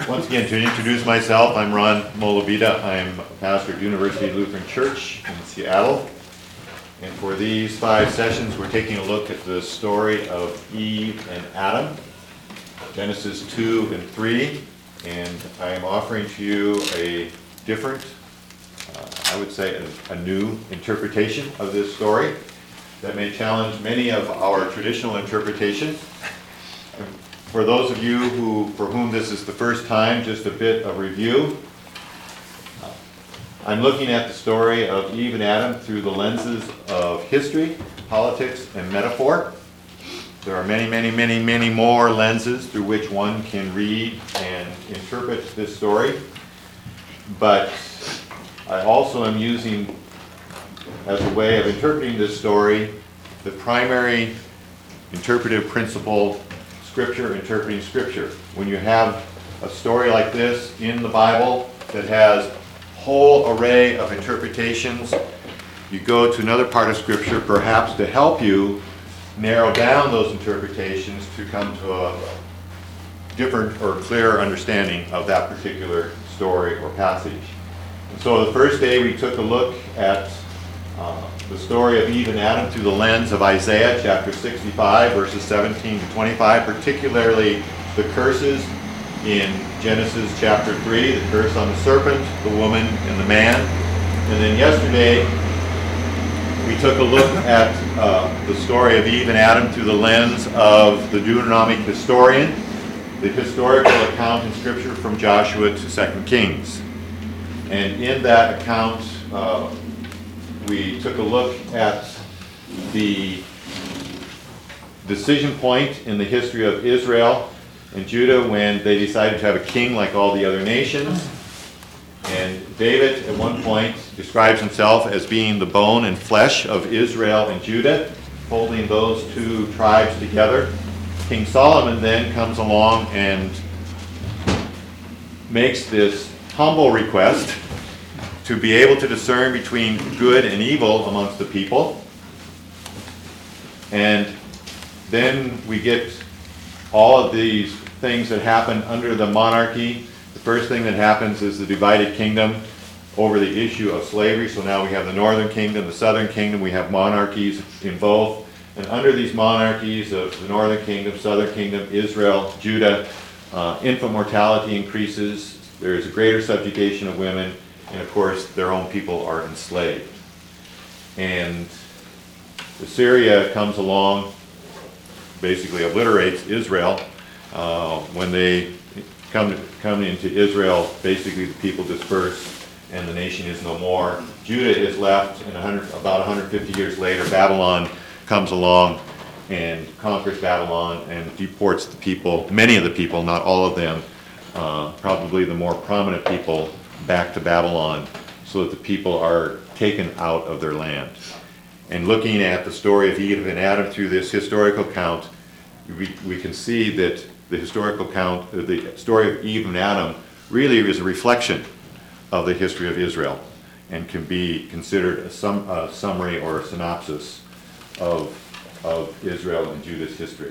Once again, to introduce myself, I'm Ron Molavita. I'm a pastor at University Lutheran Church in Seattle. And for these 5 sessions, we're taking a look at the story of Eve and Adam, Genesis 2 and 3. And I am offering to you a different, I would say a new interpretation of this story that may challenge many of our traditional interpretations. For those of you for whom this is the first time, just a bit of review. I'm looking at the story of Eve and Adam through the lenses of history, politics, and metaphor. There are many more lenses through which one can read and interpret this story. But I also am using, as a way of interpreting this story, the primary interpretive principle, Scripture interpreting Scripture. When you have a story like this in the Bible that has a whole array of interpretations, you go to another part of Scripture perhaps to help you narrow down those interpretations to come to a different or clearer understanding of that particular story or passage. And so the first day we took a look at the story of Eve and Adam through the lens of Isaiah chapter 65 verses 17 to 25, particularly the curses in Genesis chapter 3, the curse on the serpent, the woman, and the man. And then yesterday we took a look at the story of Eve and Adam through the lens of the Deuteronomic historian, the historical account in Scripture from Joshua to 2 Kings. And in that account, we took a look at the decision point in the history of Israel and Judah when they decided to have a king like all the other nations. And David, at one point, describes himself as being the bone and flesh of Israel and Judah, holding those two tribes together. King Solomon then comes along and makes this humble request to be able to discern between good and evil amongst the people. And then we get all of these things that happen under the monarchy. The first thing that happens is the divided kingdom over the issue of slavery. So now we have the northern kingdom, the southern kingdom. We have monarchies in both. And under these monarchies of the northern kingdom, southern kingdom, Israel, Judah, infant mortality increases. There is a greater subjugation of women. And of course, their own people are enslaved. And Assyria comes along, basically obliterates Israel. When they come into Israel, basically the people disperse and the nation is no more. Judah is left, and about 150 years later, Babylon comes along and conquers Babylon and deports the people, many of the people, not all of them, probably the more prominent people, back to Babylon so that the people are taken out of their land. And looking at the story of Eve and Adam through this historical count, we can see that the historical count, the story of Eve and Adam really is a reflection of the history of Israel and can be considered a summary or a synopsis of Israel and Judah's history.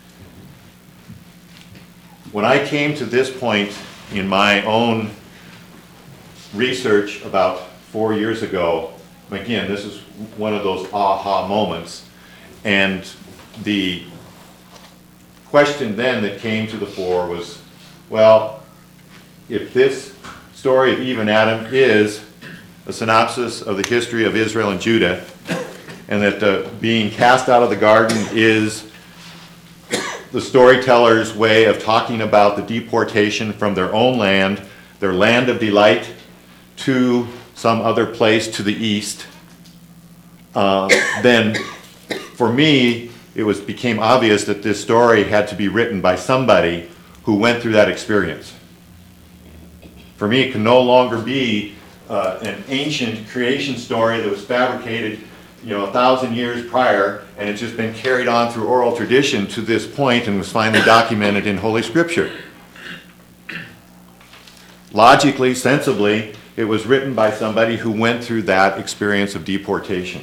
When I came to this point in my own research about 4 years ago, again, this is one of those aha moments, and the question then that came to the fore was, well, if this story of Eve and Adam is a synopsis of the history of Israel and Judah, and that being cast out of the garden is the storyteller's way of talking about the deportation from their own land, their land of delight, to some other place to the east, then for me it became obvious that this story had to be written by somebody who went through that experience. For me, it can no longer be an ancient creation story that was fabricated 1,000 years prior, and it's just been carried on through oral tradition to this point and was finally documented in Holy Scripture. Logically, sensibly, it was written by somebody who went through that experience of deportation.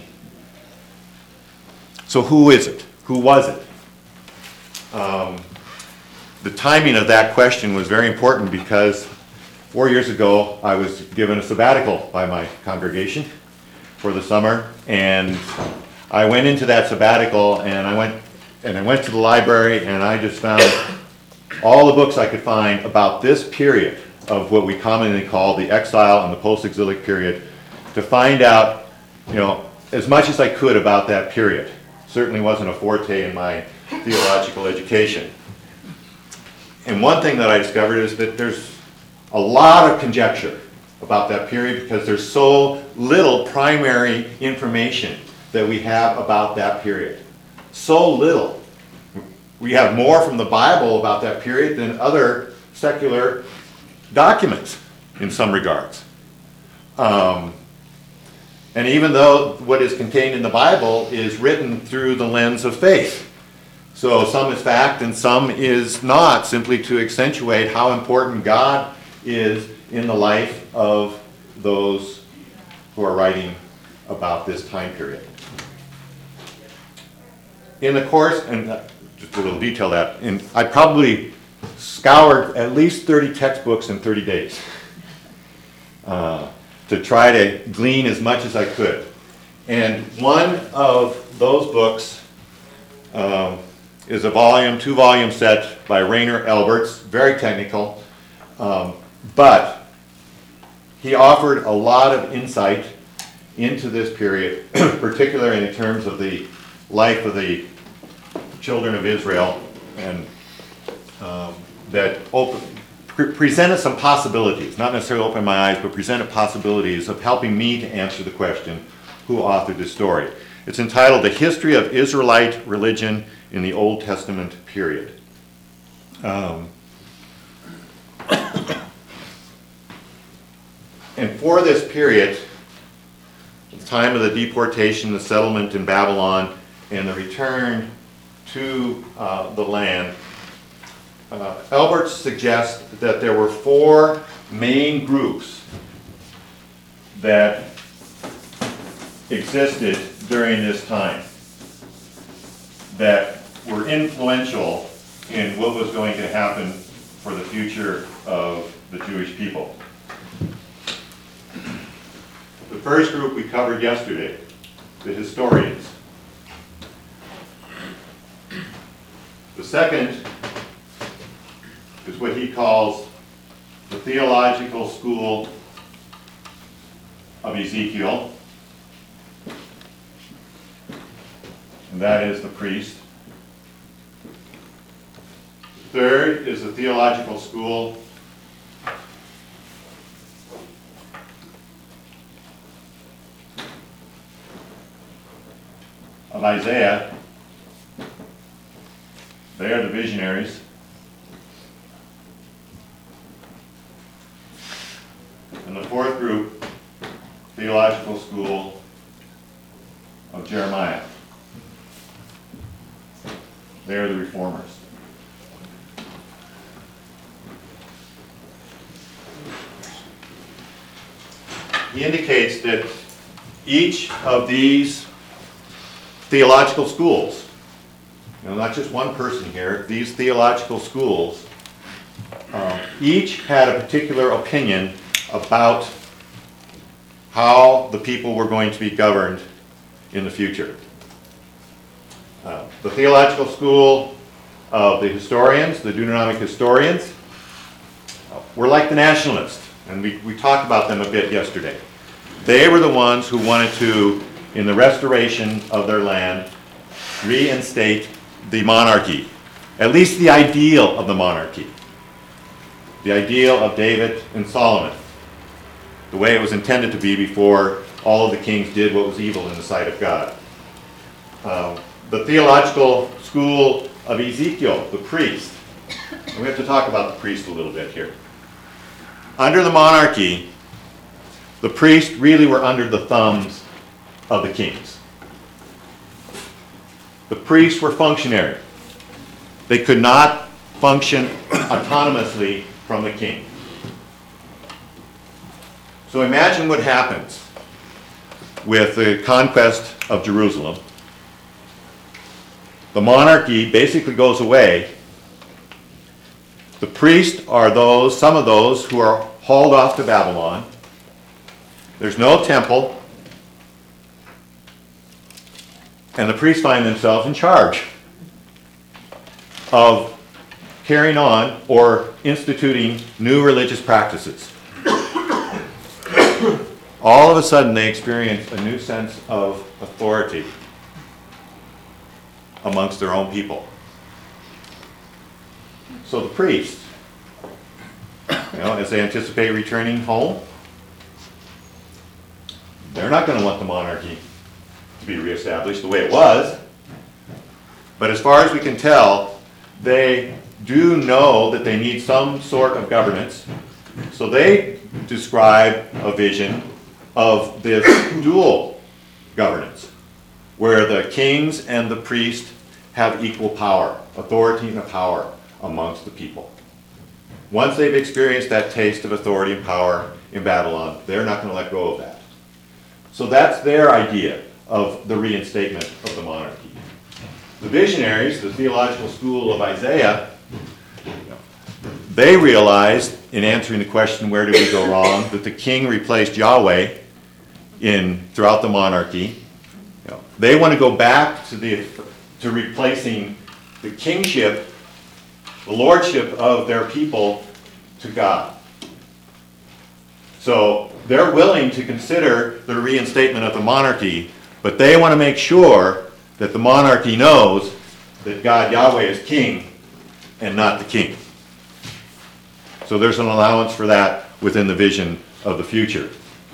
So who is it? Who was it? the timing of that question was very important because 4 years ago I was given a sabbatical by my congregation for the summer, and I went into that sabbatical and I went to the library and I just found all the books I could find about this period of what we commonly call the exile and the post-exilic period, to find out, as much as I could about that period. Certainly wasn't a forte in my theological education. And one thing that I discovered is that there's a lot of conjecture about that period because there's so little primary information that we have about that period. So little. We have more from the Bible about that period than other secular documents in some regards. And even though what is contained in the Bible is written through the lens of faith. So some is fact and some is not, simply to accentuate how important God is in the life of those who are writing about this time period. In the course, and just a little detail that, and I probably scoured at least 30 textbooks in 30 days to try to glean as much as I could. And one of those books is a two-volume set by Rainer Elberts, very technical, but he offered a lot of insight into this period, particularly in terms of the life of the children of Israel, and that presented some possibilities, not necessarily opened my eyes, but presented possibilities of helping me to answer the question, who authored this story? It's entitled The History of Israelite Religion in the Old Testament Period. And for this period, the time of the deportation, the settlement in Babylon, and the return to the land, Elberts suggests that there were four main groups that existed during this time that were influential in what was going to happen for the future of the Jewish people. The first group we covered yesterday, the historians. The second is what he calls the theological school of Ezekiel, and that is the priest. Third is the theological school of Isaiah. They are the visionaries. And the fourth group, theological school of Jeremiah. They are the reformers. He indicates that each of these theological schools, not just one person here, these theological schools, each had a particular opinion about how the people were going to be governed in the future. The theological school of the historians, the Deuteronomic historians, were like the nationalists, and we talked about them a bit yesterday. They were the ones who wanted to, in the restoration of their land, reinstate the monarchy, at least the ideal of the monarchy, the ideal of David and Solomon, the way it was intended to be before all of the kings did what was evil in the sight of God. The theological school of Ezekiel, the priest, and we have to talk about the priest a little bit here. Under the monarchy, the priests really were under the thumbs of the kings. The priests were functionary. They could not function autonomously from the king. So imagine what happens with the conquest of Jerusalem. The monarchy basically goes away, The priests are those, some of those who are hauled off to Babylon. There's no temple. And the priests find themselves in charge of carrying on or instituting new religious practices. All of a sudden they experience a new sense of authority amongst their own people. So the priests, as they anticipate returning home, they're not going to want the monarchy to be reestablished the way it was. But as far as we can tell, they do know that they need some sort of governance. So they describe a vision of this dual governance, where the kings and the priests have equal power, authority and power amongst the people. Once they've experienced that taste of authority and power in Babylon, they're not going to let go of that. So that's their idea of the reinstatement of the monarchy. The visionaries, the theological school of Isaiah, they realized in answering the question, where did we go wrong, that the king replaced Yahweh throughout the monarchy. They want to go back to replacing the kingship, the lordship of their people to God. So they're willing to consider the reinstatement of the monarchy, but they want to make sure that the monarchy knows that God, Yahweh, is king and not the king. So there's an allowance for that within the vision of the future.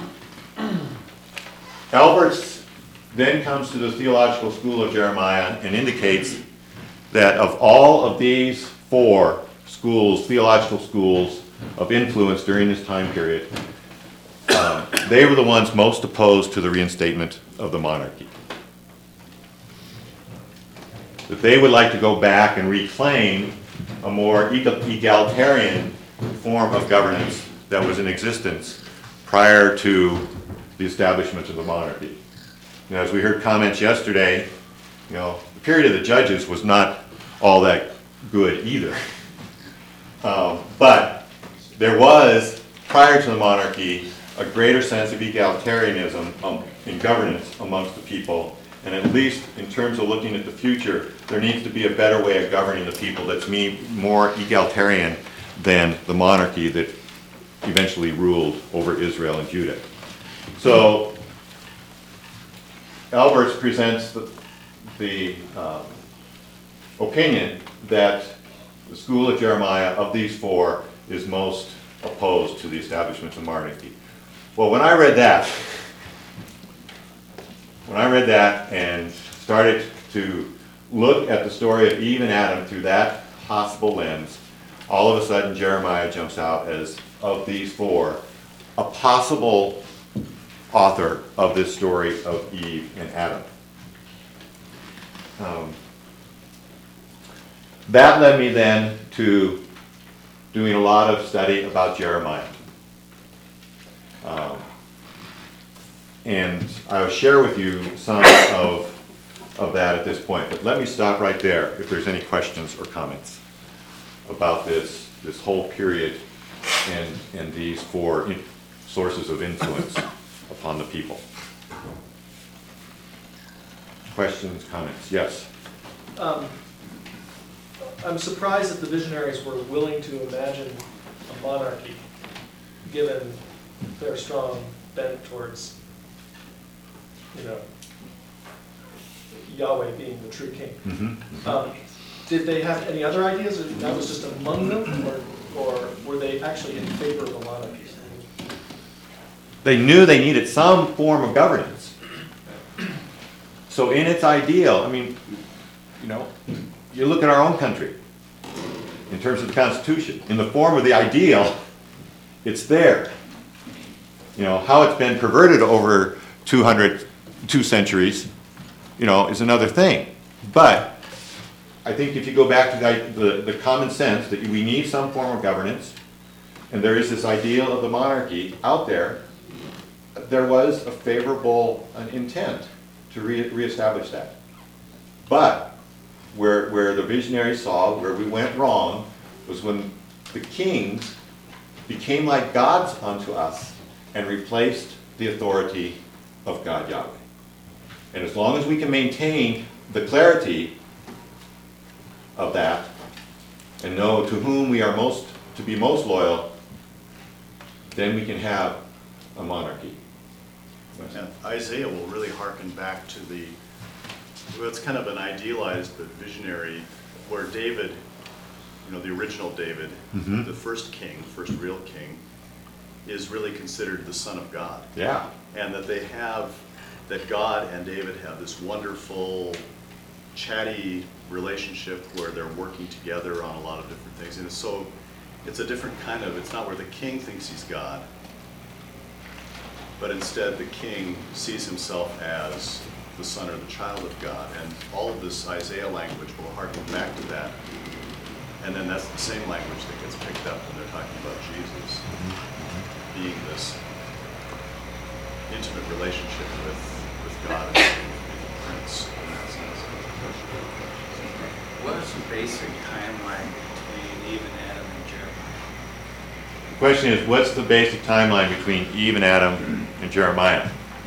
Alberts then comes to the theological school of Jeremiah and indicates that of all of these 4 schools, theological schools of influence during this time period, they were the ones most opposed to the reinstatement of the monarchy. That they would like to go back and reclaim a more egalitarian form of governance that was in existence prior to the establishment of the monarchy. As we heard comments yesterday, the period of the judges was not all that good either. But there was, prior to the monarchy, a greater sense of egalitarianism in governance amongst the people. And at least in terms of looking at the future, there needs to be a better way of governing the people that's more egalitarian than the monarchy that eventually ruled over Israel and Judah. So Alberts presents the opinion that the school of Jeremiah, of these 4, is most opposed to the establishment of monarchy. Well, when I read that and started to look at the story of Eve and Adam through that possible lens, all of a sudden Jeremiah jumps out as, of these 4, a possible author of this story of Eve and Adam. That led me then to doing a lot of study about Jeremiah. And I'll share with you some of that at this point. But let me stop right there if there's any questions or comments about this whole period and these 4 sources of influence upon the people. Questions, comments? Yes? I'm surprised that the visionaries were willing to imagine a monarchy, given their strong bent towards, Yahweh being the true king. Mm-hmm. Did they have any other ideas, or that was just among them, or were they actually in favor of a monarchy? They knew they needed some form of governance. So in its ideal, you look at our own country in terms of the Constitution. In the form of the ideal, it's there. How it's been perverted over 2 centuries, is another thing. But I think if you go back to the common sense that we need some form of governance, and there is this ideal of the monarchy out there, there was a favorable intent to reestablish that. But where the visionaries saw where we went wrong was when the kings became like gods unto us and replaced the authority of God Yahweh. And as long as we can maintain the clarity of that and know to whom we are to be most loyal, then we can have a monarchy. And Isaiah will really hearken back to well, it's kind of an idealized but visionary, where David, the original David, the first king, the first real king, is really considered the son of God. Yeah. And that God and David have this wonderful, chatty relationship where they're working together on a lot of different things. And it's a different kind of, it's not where the king thinks he's God, but instead the king sees himself as the son or the child of God. And all of this Isaiah language will harken back to that. And then that's the same language that gets picked up when they're talking about Jesus being this intimate relationship with God as a prince in that sense. What is the basic timeline between Eve and Adam and Jeremiah? The question is, what's the basic timeline between Eve and Adam and Jeremiah?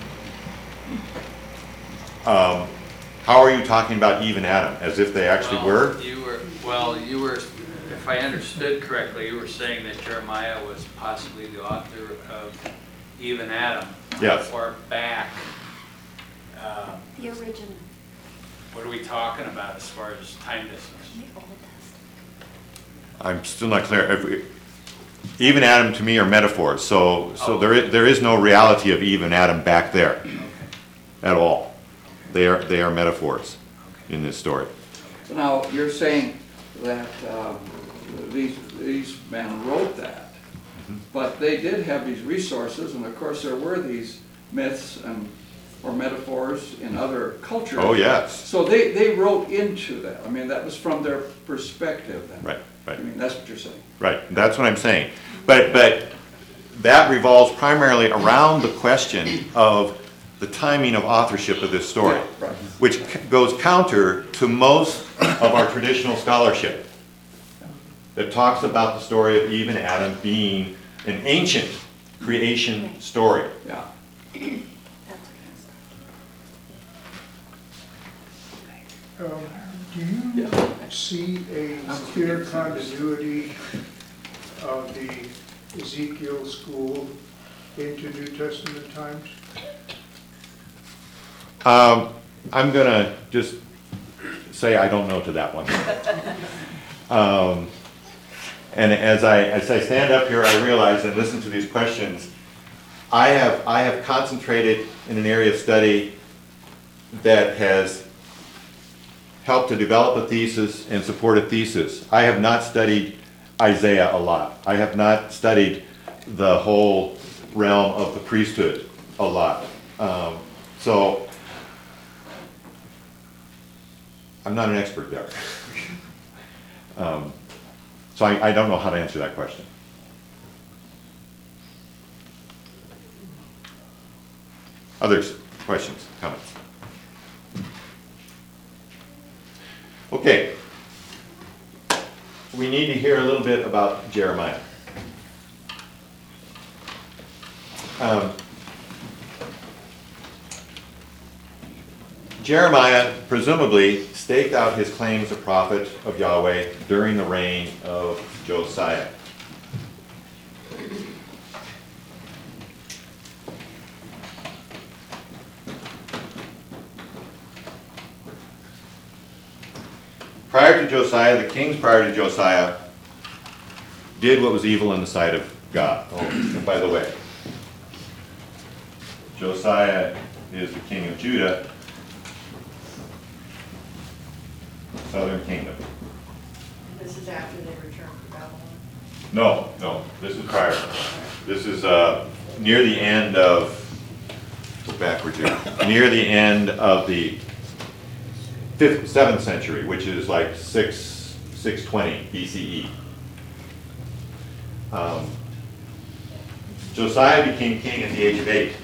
How are you talking about Eve and Adam? As if they actually were? You were, if I understood correctly, you were saying that Jeremiah was possibly the author of Eve and Adam. Yes. Or back. The original. What are we talking about as far as time distance? The Old Testament. I'm still not clear. Eve and Adam to me are metaphors, so there is no reality of Eve and Adam back there at all. They are metaphors in this story. So now, you're saying that these men wrote that, but they did have these resources, and of course there were these myths or metaphors in other cultures. Oh, yes. So they wrote into that. I mean, that was from their perspective then. Right. I mean, that's what you're saying. Right, that's what I'm saying. But that revolves primarily around the question of the timing of authorship of this story, Right. which goes counter to most of our traditional scholarship that talks about the story of Eve and Adam being an ancient creation story. Yeah. Do you see a clear continuity of the Ezekiel school into New Testament times? I'm going to just say I don't know to that one. And as I stand up here, I realize and listen to these questions, I have concentrated in an area of study that has helped to develop a thesis and support a thesis. I have not studied Isaiah a lot. I have not studied the whole realm of the priesthood a lot. So I'm not an expert there. So I don't know how to answer that question. Others, questions, comments? Okay. We need to hear a little bit about Jeremiah. Jeremiah presumably staked out his claim as a prophet of Yahweh during the reign of Josiah. Prior to Josiah, the kings prior to Josiah did what was evil in the sight of God. Oh, and by the way, Josiah is the king of Judah, southern kingdom. This is after they returned to Babylon? No, this is prior. This is near the end of, go backwards here, near the end of the 7th century, which is like 620 BCE. Josiah became king at the age of 8.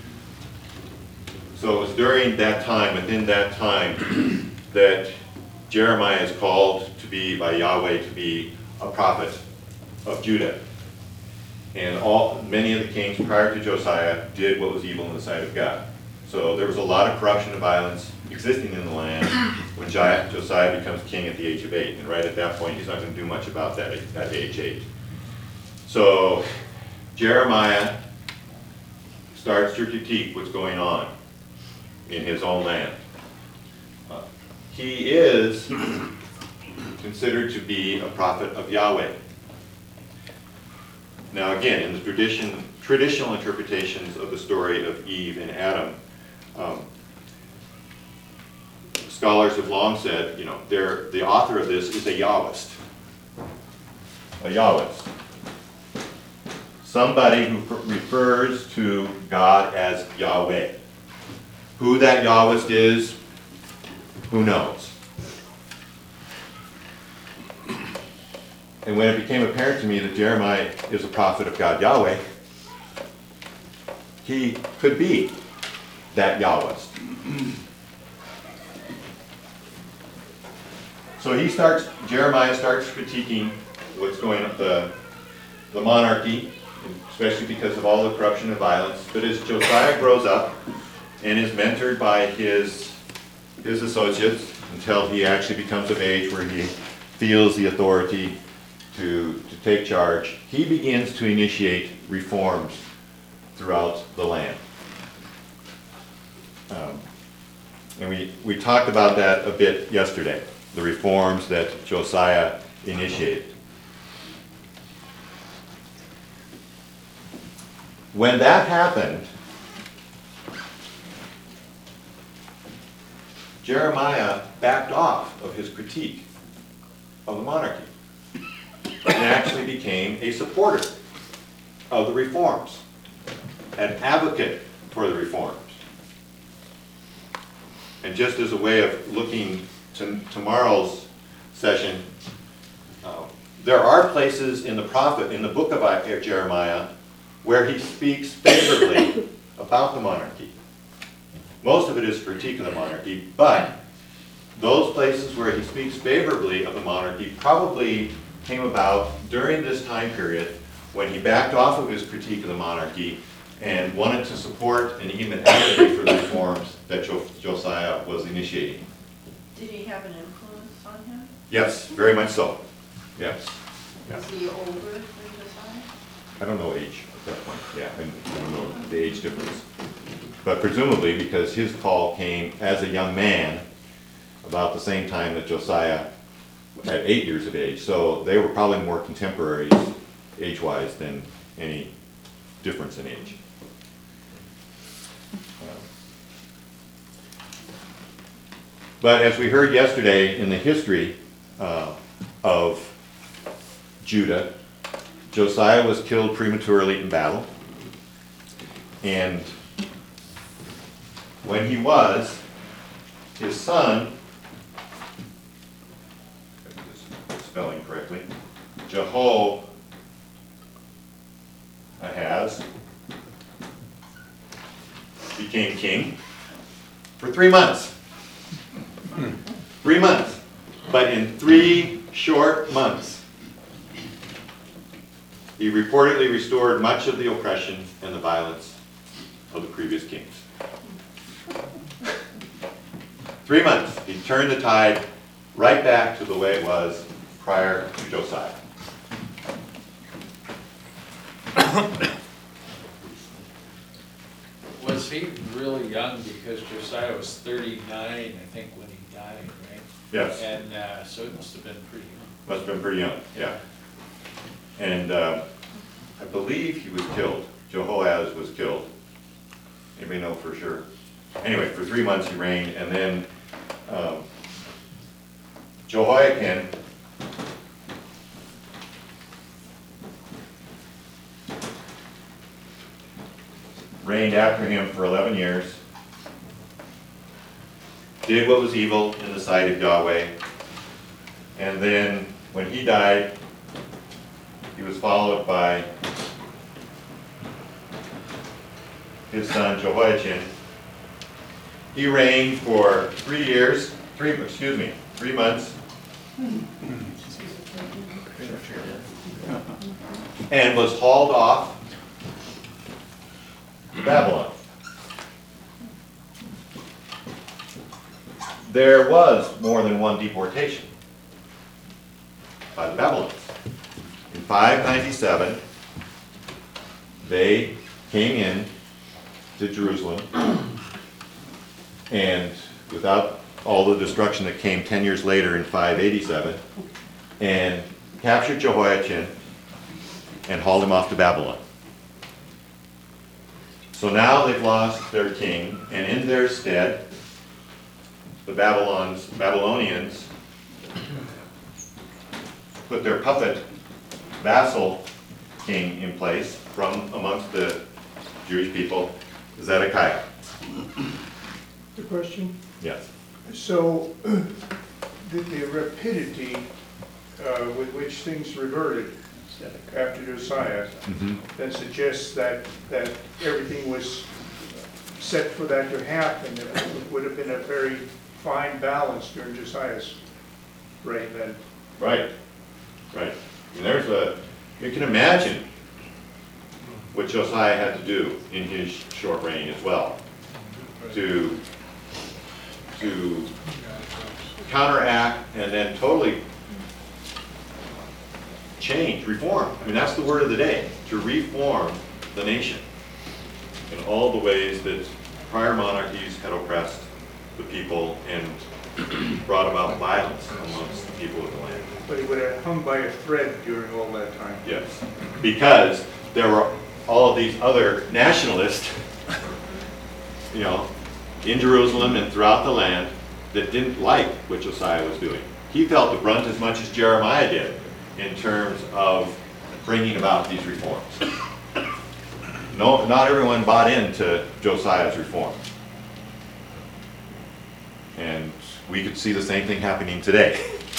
So it was during that time, within that time, that Jeremiah is called to be, by Yahweh, to be a prophet of Judah. And many of the kings prior to Josiah did what was evil in the sight of God. So there was a lot of corruption and violence existing in the land when Josiah becomes king at the age of 8. And right at that point, he's not going to do much about that at age 8. So Jeremiah starts to critique what's going on in his own land. He is considered to be a prophet of Yahweh. Now again, in the traditional interpretations of the story of Eve and Adam, scholars have long said, you know, the author of this is a Yahwist. A Yahwist. Somebody who refers to God as Yahweh. Who that Yahwist is, who knows? And when it became apparent to me that Jeremiah is a prophet of God Yahweh, he could be that Yahwist. So Jeremiah starts critiquing what's going on, the monarchy, especially because of all the corruption and violence. But as Josiah grows up and is mentored by his associates until he actually becomes of age where he feels the authority to take charge, he begins to initiate reforms throughout the land. And we talked about that a bit yesterday, the reforms that Josiah initiated. When that happened, Jeremiah backed off of his critique of the monarchy and actually became a supporter of the reforms, an advocate for the reforms. And just as a way of looking to tomorrow's session, there are places in the book of Jeremiah, where he speaks favorably about the monarchy. Most of it is critique of the monarchy, but those places where he speaks favorably of the monarchy probably came about during this time period when he backed off of his critique of the monarchy and wanted to support and even advocate for the reforms that Josiah was initiating. Did he have an influence on him? Yes, very much so. Yes. Yeah. Was he older than Josiah? I don't know age at that point. Yeah, I don't know the age difference. But presumably because his call came as a young man about the same time that Josiah at 8 years of age. So they were probably more contemporaries age-wise than any difference in age. But as we heard yesterday in the history of Judah, Josiah was killed prematurely in battle. And when he was, his son, spelling correctly, Jehoahaz, became king for 3 months. 3 months. But in 3 short months, he reportedly restored much of the oppression and the violence of the previous kings. 3 months. He turned the tide right back to the way it was prior to Josiah. Was he really young? Because Josiah was 39, I think, when he died, right? Yes. And so it must have been pretty young. Must have been pretty young, yeah. And I believe he was killed. Jehoahaz was killed. Anybody know for sure? Anyway, for 3 months he reigned, and then Jehoiakim reigned after him for 11 years, did what was evil in the sight of Yahweh, and then when he died, he was followed by his son Jehoiachin. He reigned for 3 3 months. And was hauled off to Babylon. There was more than one deportation by the Babylonians. In 597, they came in to Jerusalem, and without all the destruction that came 10 years later in 587, and captured Jehoiachin and hauled him off to Babylon. So now they've lost their king, and in their stead, the Babylonians put their puppet vassal king in place from amongst the Jewish people, Zedekiah. The question? Yes. So, the rapidity with which things reverted after Josiah, that suggests that everything was set for that to happen. It would have been a very fine balance during Josiah's reign then. Right. Right. And you can imagine what Josiah had to do in his short reign as well to counteract and then totally change, reform. I mean, that's the word of the day, to reform the nation in all the ways that prior monarchies had oppressed the people and brought about violence amongst the people of the land. But he would have hung by a thread during all that time. Yes, because there were all of these other nationalists, in Jerusalem and throughout the land that didn't like what Josiah was doing. He felt the brunt as much as Jeremiah did in terms of bringing about these reforms. No, not everyone bought into Josiah's reform. And we could see the same thing happening today.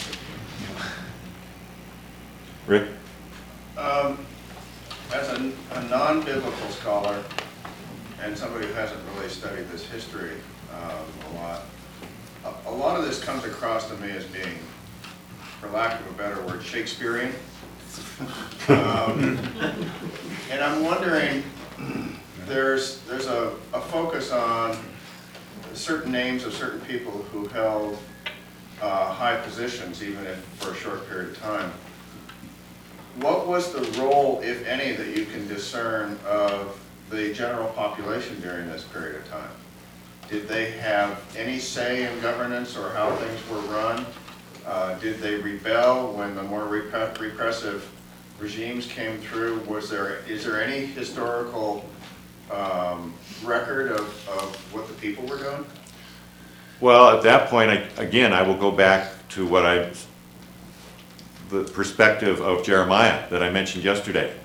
Rick? As a non-biblical scholar and somebody who hasn't really studied this history a lot of this comes across to me as being, for lack of a better word, Shakespearean. And I'm wondering, there's a focus on certain names of certain people who held high positions, even if for a short period of time. What was the role, if any, that you can discern of the general population during this period of time? Did they have any say in governance or how things were run? Did they rebel when the more repressive regimes came through? Is there any historical record of what the people were doing? Well, at that point, I will go back to the perspective of Jeremiah that I mentioned yesterday.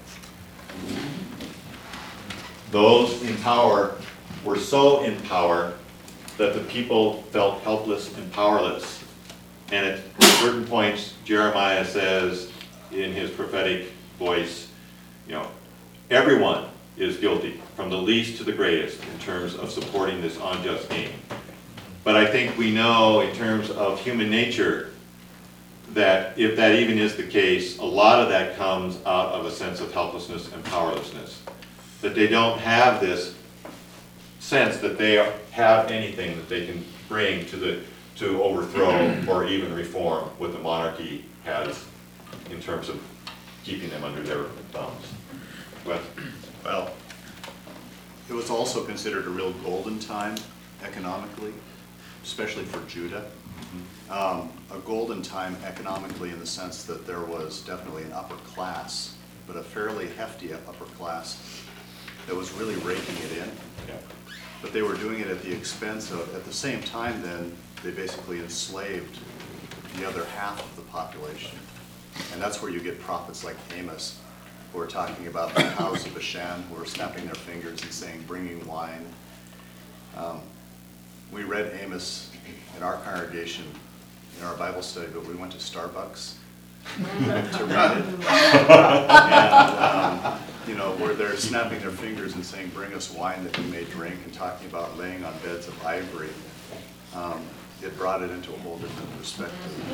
Those in power were so in power that the people felt helpless and powerless. And at certain points, Jeremiah says in his prophetic voice, everyone is guilty, from the least to the greatest, in terms of supporting this unjust king. But I think we know, in terms of human nature, that if that even is the case, a lot of that comes out of a sense of helplessness and powerlessness. That they don't have this sense that they have anything that they can bring to overthrow or even reform what the monarchy has in terms of keeping them under their thumbs. Well, it was also considered a real golden time economically, especially for Judah. A golden time economically in the sense that there was definitely an upper class, but a fairly hefty upper class that was really raking it in. Yeah. But they were doing it at the expense of, at the same time then, they basically enslaved the other half of the population. And that's where you get prophets like Amos, who are talking about the cows of Bashan, who are snapping their fingers and saying, bringing wine. We read Amos in our congregation in our Bible study, but we went to Starbucks to read it. And, where they're snapping their fingers and saying, bring us wine that we may drink, and talking about laying on beds of ivory. it brought it into a whole different perspective.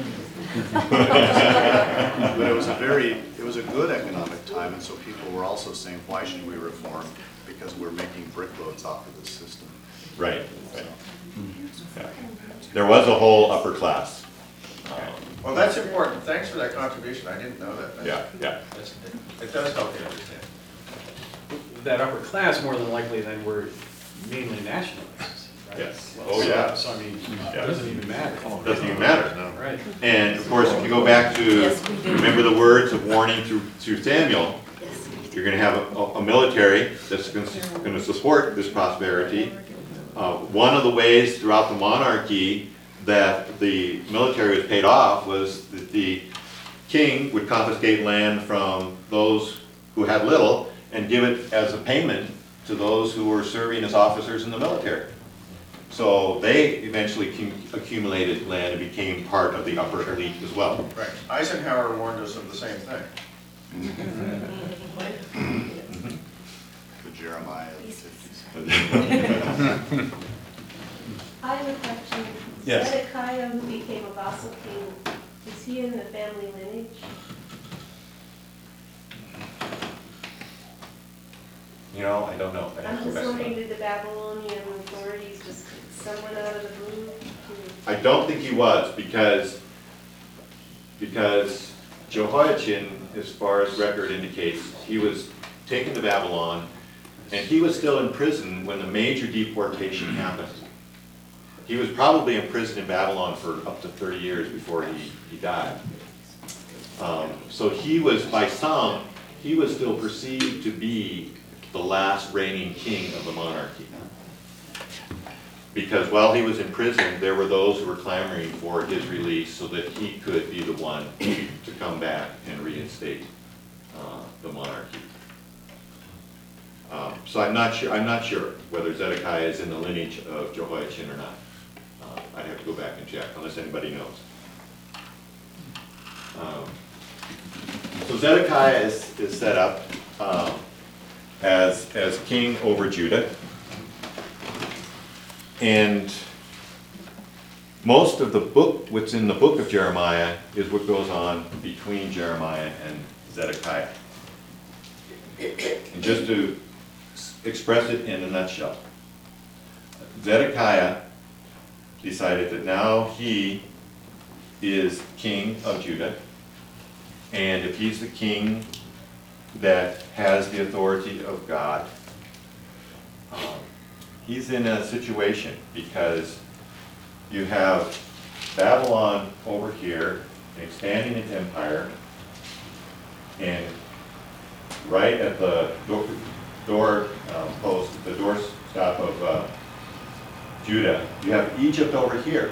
But it was a good economic time, and so people were also saying, why should we reform? Because we're making brickloads off of this system. Right. Yeah. There was a whole upper class. Well, that's important. Thanks for that contribution. I didn't know that. Yeah, yeah. It does help you understand. That upper class, more than likely, then were mainly nationalists, right? Yes. Well, Oh, yeah. So, I mean, Yeah. it doesn't even matter. Doesn't even matter, no. Right. And of course, if you go back to, remember the words of warning through Samuel, you're going to have a military that's going to support this prosperity. One of the ways throughout the monarchy that the military was paid off was that the king would confiscate land from those who had little and give it as a payment to those who were serving as officers in the military. So they eventually accumulated land and became part of the upper elite as well. Right. Eisenhower warned us of the same thing. The Jeremiah of the 50s. I have a question. Yes. Zedekiah, who became a vassal king, is he in the family lineage? You know, I don't know. I'd have I'm to go just back to wondering, that. did the Babylonian authorities just pick someone out of the blue to... I don't think he was, because Jehoiachin, as far as record indicates, he was taken to Babylon, and he was still in prison when the major deportation happened. He was probably imprisoned in Babylon for up to 30 years before he died. So he was, by some, he was still perceived to be the last reigning king of the monarchy. Because while he was in prison, there were those who were clamoring for his release so that he could be the one to come back and reinstate the monarchy. So I'm not sure whether Zedekiah is in the lineage of Jehoiachin or not. I'd have to go back and check, unless anybody knows. So Zedekiah is set up as king over Judah. And most of the book, what's in the book of Jeremiah, is what goes on between Jeremiah and Zedekiah. And just to express it in a nutshell, Zedekiah decided that now he is king of Judah, and if he's the king that has the authority of God, he's in a situation because you have Babylon over here expanding its empire, and right at the door stop of Judah, you have Egypt over here.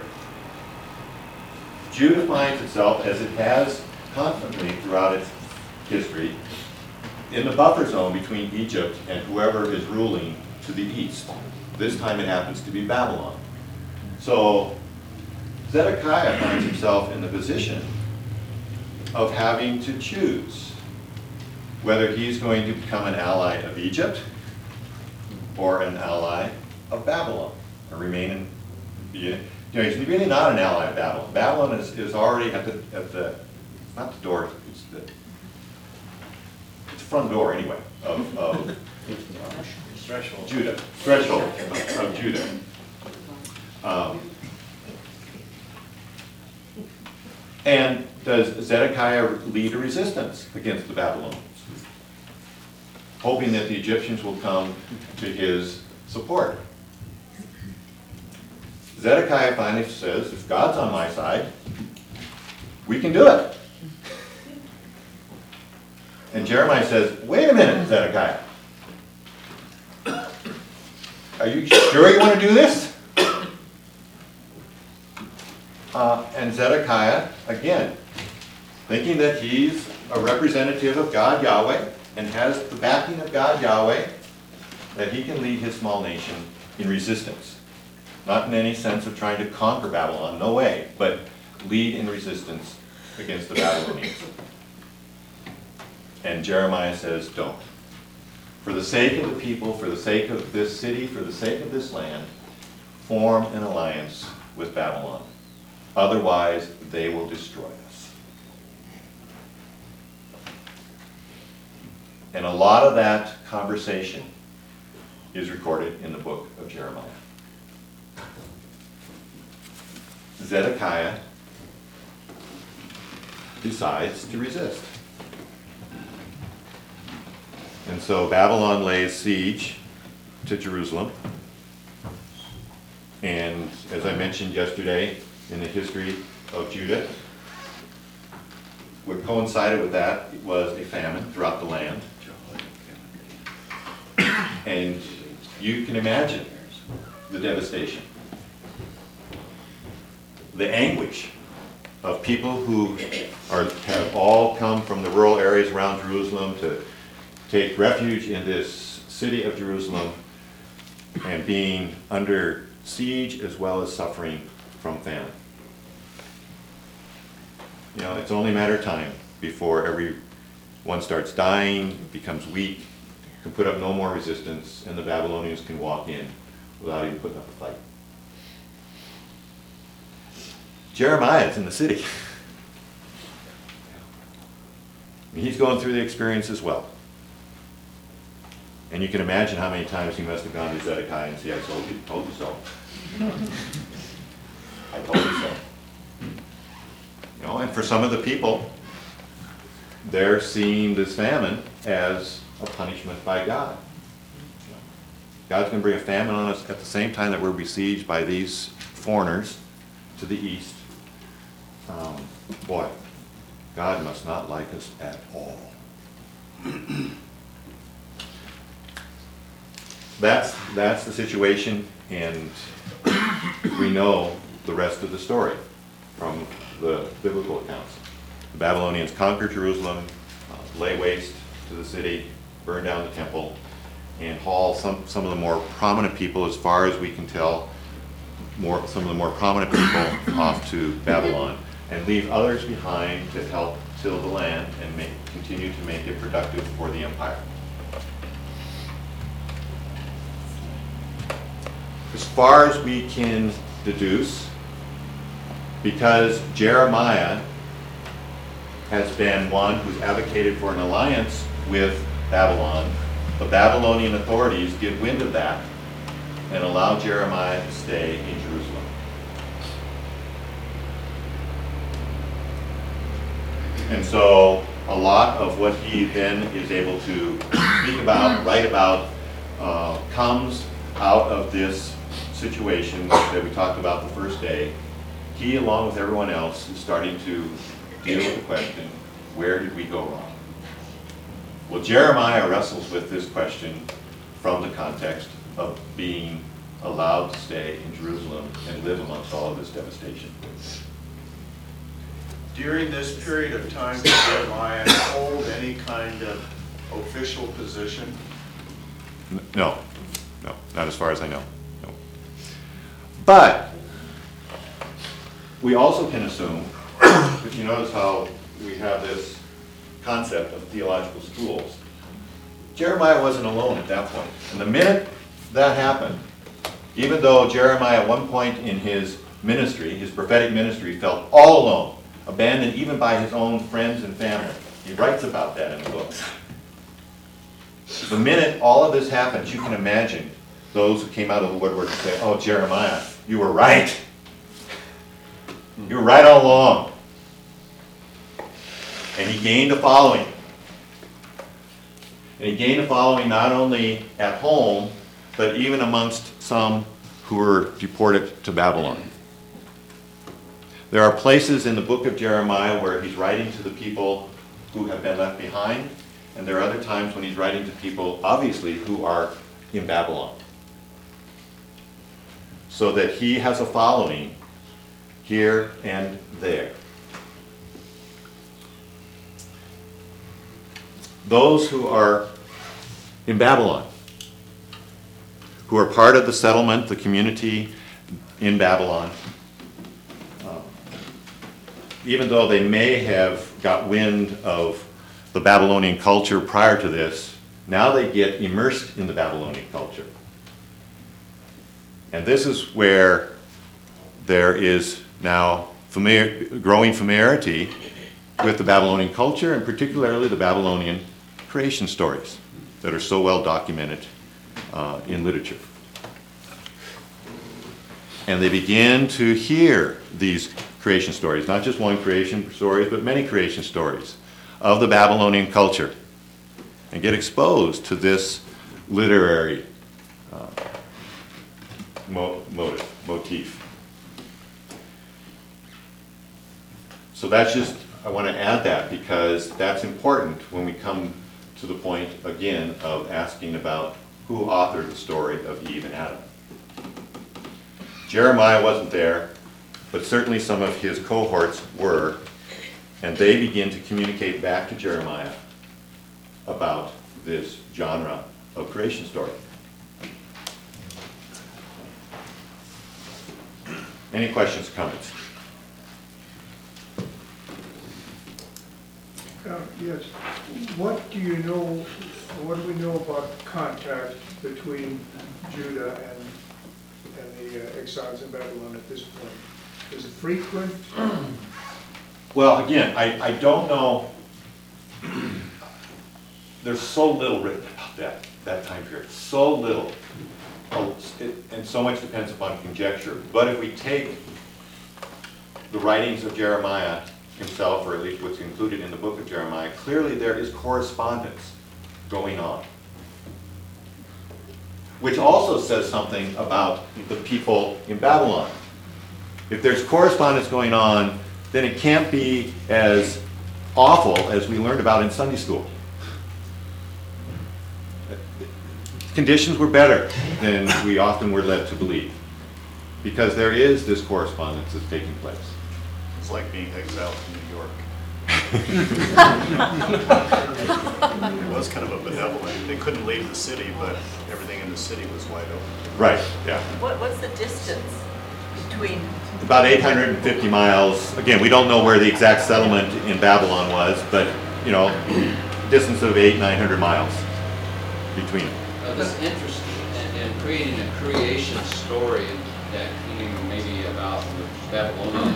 Judah finds itself, as it has constantly throughout its history, in the buffer zone between Egypt and whoever is ruling to the east. This time it happens to be Babylon. So Zedekiah finds himself in the position of having to choose whether he's going to become an ally of Egypt or an ally of Babylon, or remain in, he's really not an ally of Babylon. Babylon is already at the not the door, it's the front door anyway of Threshold. Judah, threshold of Judah. And does Zedekiah lead a resistance against the Babylonians, hoping that the Egyptians will come to his support? Zedekiah finally says, if God's on my side, we can do it. And Jeremiah says, wait a minute, Zedekiah. Are you sure you want to do this? And Zedekiah, again, thinking that he's a representative of God Yahweh and has the backing of God Yahweh, that he can lead his small nation in resistance. Not in any sense of trying to conquer Babylon, no way, but lead in resistance against the Babylonians. And Jeremiah says, don't. For the sake of the people, for the sake of this city, for the sake of this land, form an alliance with Babylon. Otherwise, they will destroy us. And a lot of that conversation is recorded in the book of Jeremiah. Zedekiah decides to resist. And so Babylon lays siege to Jerusalem. And as I mentioned yesterday in the history of Judah, what coincided with that was a famine throughout the land. And you can imagine the devastation, the anguish of people who have all come from the rural areas around Jerusalem to take refuge in this city of Jerusalem and being under siege as well as suffering from famine. You know, it's only a matter of time before everyone starts dying, becomes weak, can put up no more resistance, and the Babylonians can walk in without even putting up a fight. Jeremiah's in the city. He's going through the experience as well. And you can imagine how many times he must have gone to Zedekiah and said, I told you so. I told you so. You know, and for some of the people, they're seeing this famine as a punishment by God. God's going to bring a famine on us at the same time that we're besieged by these foreigners to the east. Boy, God must not like us at all. That's the situation, and we know the rest of the story from the biblical accounts. The Babylonians conquered Jerusalem, lay waste to the city, burn down the temple, and haul some of the more prominent people, as far as we can tell, some of the more prominent people off to Babylon, and leave others behind to help till the land and continue to make it productive for the empire. As far as we can deduce, because Jeremiah has been one who's advocated for an alliance with Babylon, the Babylonian authorities get wind of that and allow Jeremiah to stay in Jerusalem. And so a lot of what he then is able to speak about, write about, comes out of this situation that we talked about the first day. He, along with everyone else, is starting to deal with the question, where did we go wrong? Well, Jeremiah wrestles with this question from the context of being allowed to stay in Jerusalem and live amongst all of this devastation. During this period of time, did Jeremiah hold any kind of official position? No, not as far as I know. No. But we also can assume, if you notice how we have this concept of theological schools, Jeremiah wasn't alone at that point. And the minute that happened, even though Jeremiah at one point in his ministry, his prophetic ministry, felt all alone, abandoned even by his own friends and family. He writes about that in the book. The minute all of this happens, you can imagine those who came out of the woodwork and say, oh, Jeremiah, you were right. You were right all along. And he gained a following. And he gained a following not only at home, but even amongst some who were deported to Babylon. There are places in the book of Jeremiah where he's writing to the people who have been left behind, and there are other times when he's writing to people, obviously, who are in Babylon. So that he has a following here and there. Those who are in Babylon, who are part of the settlement, the community in Babylon, even though they may have got wind of the Babylonian culture prior to this, now they get immersed in the Babylonian culture. And this is where there is now growing familiarity with the Babylonian culture, and particularly the Babylonian creation stories that are so well documented in literature. And they begin to hear these creation stories, not just one creation story, but many creation stories of the Babylonian culture, and get exposed to this literary motif. So that's just, I want to add that because that's important when we come to the point again of asking about who authored the story of Eve and Adam. Jeremiah wasn't there, but certainly some of his cohorts were, and they begin to communicate back to Jeremiah about this genre of creation story. Any questions, comments? Yes. What do you know, what do we know about contact between Judah and the exiles in Babylon at this point? Is it frequent? Well, again, I don't know. There's so little written about that time period. So little. And so much depends upon conjecture. But if we take the writings of Jeremiah himself, or at least what's included in the book of Jeremiah, clearly there is correspondence going on, which also says something about the people in Babylon. If there's correspondence going on, then it can't be as awful as we learned about in Sunday school. Conditions were better than we often were led to believe, because there is this correspondence that's taking place. It's like being exiled from New York. It was kind of a benevolent. They couldn't leave the city, but everything in the city was wide open. Right, yeah. What's the distance between? About 850 miles. Again, we don't know where the exact settlement in Babylon was, but, you know, distance of 800-900 miles between them. That's interesting, and creating a creation story that came maybe about the Babylonian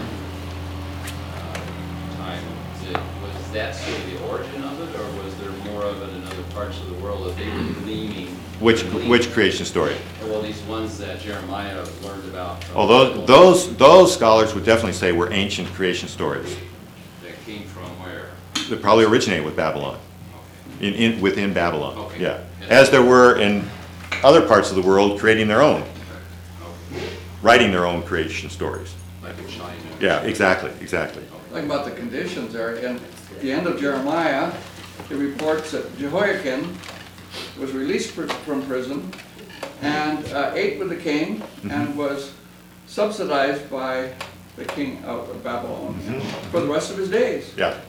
time. Was that sort of the origin of it, or was there more of it in other parts of the world that they were gleaming? Which creation story? Well, these ones that Jeremiah learned about. Oh, those scholars would definitely say were ancient creation stories. That came from where? That probably originated with Babylon. Within Babylon, Okay. yeah. As there were in other parts of the world creating their own, writing their own creation stories. Like in China. Yeah, exactly. Think about the conditions there. In the end of Jeremiah, it reports that Jehoiakim was released from prison and ate with the king and was subsidized by the king of Babylon for the rest of his days. Yeah.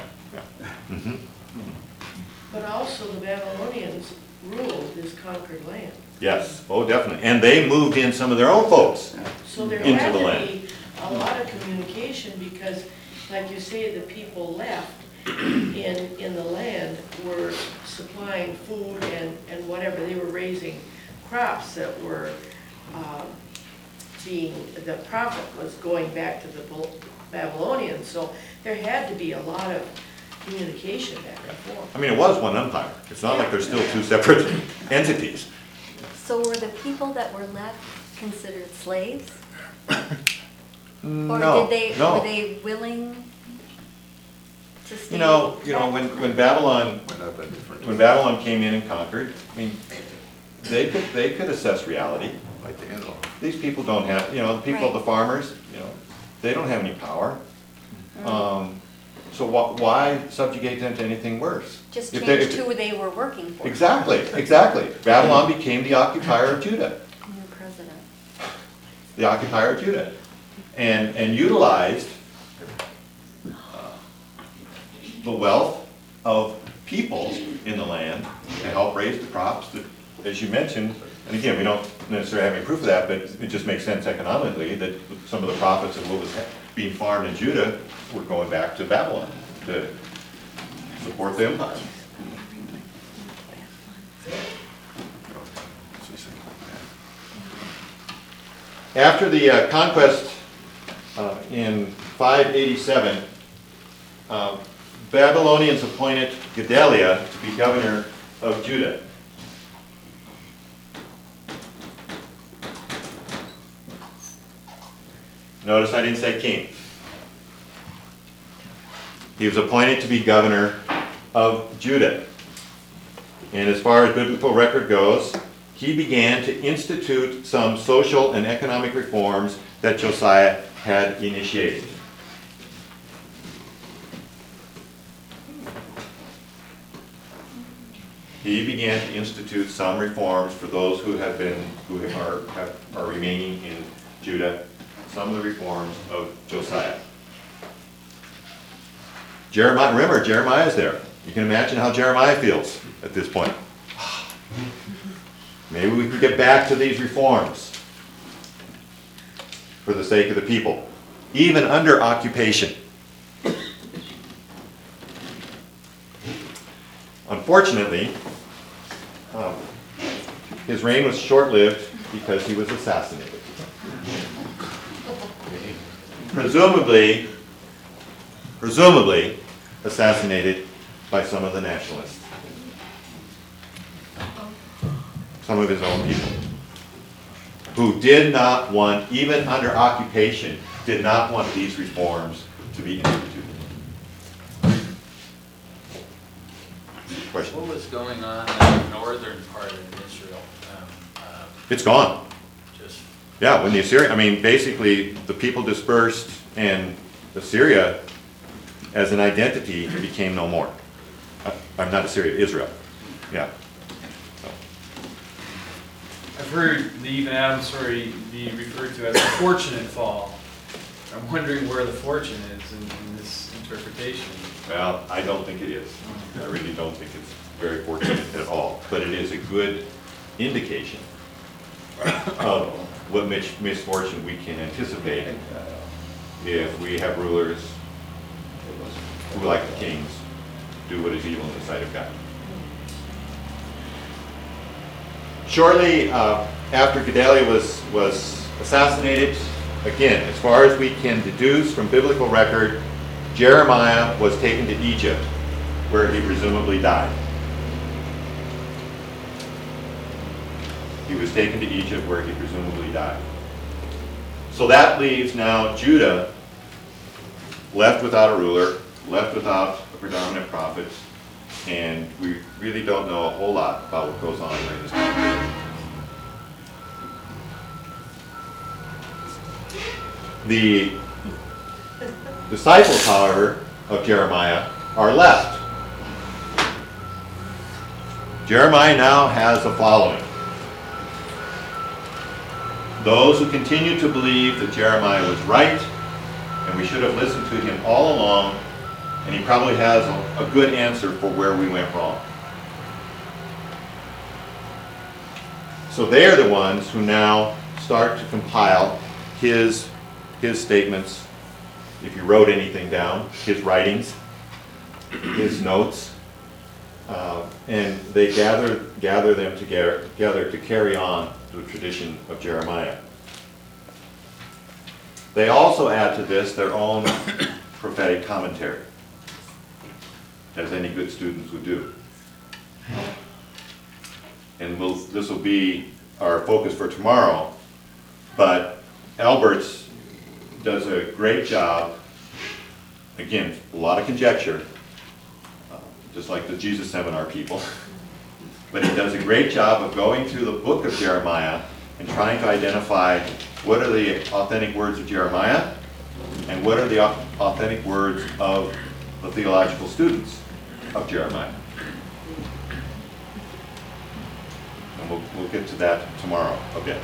But also the Babylonians ruled this conquered land. Yes, oh, definitely. And they moved in some of their own folks. So there Into had the to land. be a lot of communication because, like you say, the people left in the land were supplying food and whatever. They were raising crops that were the profit was going back to the Babylonians. So there had to be a lot of communication back and forth. I mean, it was one empire. It's not like they're still two separate entities. So were the people that were left considered slaves? Or No, were they willing to stay? You know, when Babylon came in and conquered, I mean, they could assess reality. These people don't have, the people, the farmers, they don't have any power. So why subjugate them to anything worse? Just If changed who they were working for. Exactly. Babylon became the occupier of Judah. New president. The occupier of Judah. And utilized the wealth of peoples in the land to help raise the crops that, as you mentioned, and again, we don't necessarily have any proof of that, but it just makes sense economically that some of the profits of what was being farmed in Judah were going back to Babylon to support the empire. After the conquest in 587, Babylonians appointed Gedaliah to be governor of Judah. Notice I didn't say king. He was appointed to be governor of Judah. And as far as biblical record goes, he began to institute some social and economic reforms that Josiah had initiated. He began to institute some reforms for those who are remaining in Judah, some of the reforms of Josiah. Jeremiah, remember, Jeremiah's there. You can imagine how Jeremiah feels at this point. Maybe we can get back to these reforms for the sake of the people, even under occupation. Unfortunately, his reign was short-lived because he was assassinated. Presumably assassinated by some of the nationalists. Some of his own people. Who did not want, even under occupation, did not want these reforms to be instituted. Question? What was going on in the northern part of Israel? It's gone. Just Yeah, when the Assyrian, I mean, basically, the people dispersed and Assyria, as an identity, became no more. I'm not Assyria, Israel. Yeah. So. I've heard the Even Adam story be referred to as a fortunate fall. I'm wondering where the fortune is in this interpretation. Well, I don't think it is. I really don't think it's very fortunate at all. But it is a good indication of what misfortune we can anticipate if we have rulers who, like the kings, do what is evil in the sight of God. Shortly after Gedaliah was assassinated, again, as far as we can deduce from biblical record, Jeremiah was taken to Egypt, where he presumably died. He was taken to Egypt, where he presumably died. So that leaves now Judah left without a ruler, left without a predominant prophet, and we really don't know a whole lot about what goes on during this time period. The disciples, however, of Jeremiah are left. Jeremiah now has a following. Those who continue to believe that Jeremiah was right, and we should have listened to him all along, and he probably has a good answer for where we went wrong. So they are the ones who now start to compile his statements, if you wrote anything down, his writings, his notes, and they gather them together to carry on the tradition of Jeremiah. They also add to this their own prophetic commentary, as any good students would do. And this will be our focus for tomorrow, but Alberts does a great job, again, a lot of conjecture, just like the Jesus Seminar people, but he does a great job of going through the book of Jeremiah and trying to identify what are the authentic words of Jeremiah and what are the authentic words of the theological students of Jeremiah. And we'll get to that tomorrow a bit.